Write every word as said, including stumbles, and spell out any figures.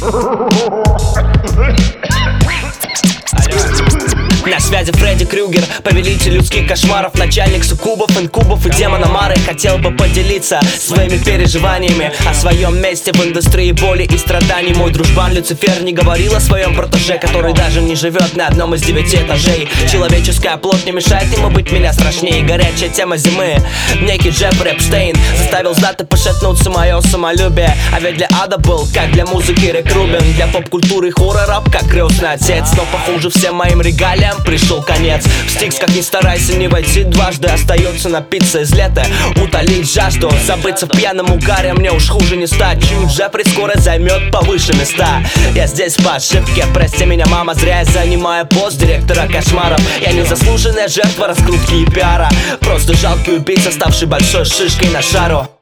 На связи Фредди Крюгер, повелитель людских кошмаров, начальник суккубов, инкубов и демона Мары. Хотел бы поделиться своими переживаниями о своем месте в индустрии боли и страданий. Мой дружбан Люцифер не говорил о своем протеже, который даже не живет на одном из девяти этажей. Человеческая плоть не мешает ему быть меня страшнее. Горячая тема зимы, некий Джеффри Эпштейн заставил знатно пошатнуться мое самолюбие. А ведь для ада был, как для музыки, Рик Рубин. Для поп-культуры хора раб, как крестный отец. Но похоже всем моим регалиям пришел конец. В Стикс, как ни старайся, не войти дважды. Остается напиться из лета, утолить жажду, забыться в пьяном угаре. Мне уж хуже не стать. Чуть Джеффри скоро займет повыше места. Я здесь по ошибке, прости меня, мама, зря я занимаю пост директора кошмаров. Я не заслуженная жертва раскрутки и пиара, просто жалкий убийца, ставший большой шишкой на шару.